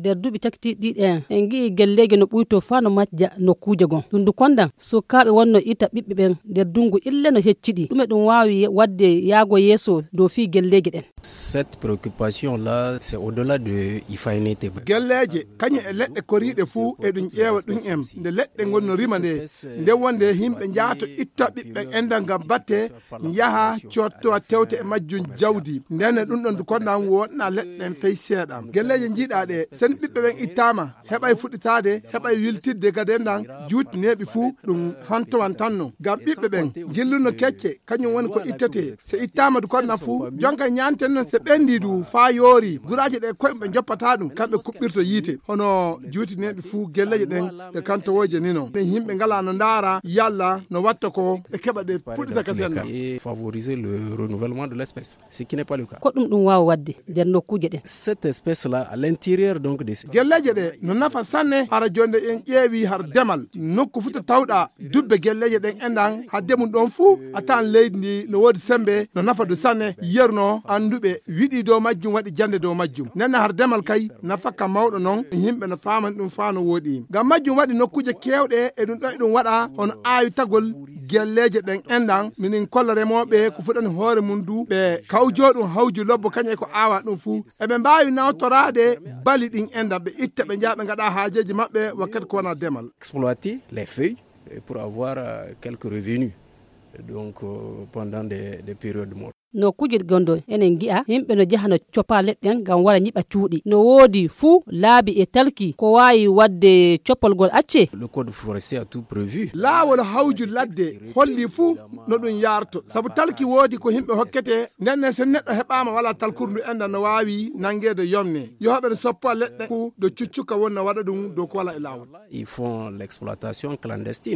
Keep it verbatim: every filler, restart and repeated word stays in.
der dubi takti di en en gi gellege no buyto fa no majja no kuje gon dundu kondan so kabe wonno ita bibbe ben der dungu ille no heccidi dume dum wawi wadde yaago yeso do fi gellege den. Cette préoccupation là c'est au-delà de ifaynete gelleje kanye e ledde koride fu e dun ƴeewa dun em de ledde gonno rimande nde wonde himbe jaato itta bibbe enda ngam batte yaha ciotto a tewte e majjun jawdi ndene dun don kondan wonna ledden fey sedam gelleje jida de sen bibbe ben ittama hebay fuditade hebay wiltidde gadendan juut nebi fu dum hanto wantanno gam bibbe ben gilluno kecce kanyum woni ko ittete se ittama du konnan fu jonka nyanten se bendi du fa yori guraje de ko be joppata dum kambe kubbirto yite hono juuti nebi fu gelleje den e kanto woje nino be himbe ngala no ndara yalla no watta ko e keba de pudita kasenna et favoriser le renouvellement de l'espèce ce qui n'est pas le cas ko dum dum waawa wadde der no kuje den cette espèce là à l'intérieur donc de gelleje de no nafa sanne hara jonde en ƴeewi har demal nokku futa tawda dubbe gelleje den endan ha demun don fu atan leydi no wodi sembe no nafa do sanne yerno andube widi do majjum wadi jande do majjum nenna har demal kay nafa ka mawdo non himbe no faaman dum faano wodi gam majjum wadi nokkuje kewde e dum do dum wada on aayu tagol gelleje den endan minin kollare mobe ko fudani hoore mundu be kawjodum hawju lobbo kanye ko aawa dum fu e be mbaawi nawtorade bali din endan be itta be jaabe ngada haajeji mabbe wakkat ko wana demal exploiter les feuilles pour avoir euh, quelques revenus donc euh, pendant des des périodes mortes no kujir gondo enen gi'a himbe no jahano copa ledden gam wara nyiba cuudi no wodi fu laabi e talki ko wayi wadde copolgol acce le code forestier a tout prévu laawol hawju ladde holli fu no dun yarto sabu talki wodi ko himbe hokkete nenne sen neddo hebama wala talkurdu enda no wawi nangede yomne yo habe soppa ledde fu do cuccuka wonna wada dum do ko wala e laawol ils font l'exploitation clandestine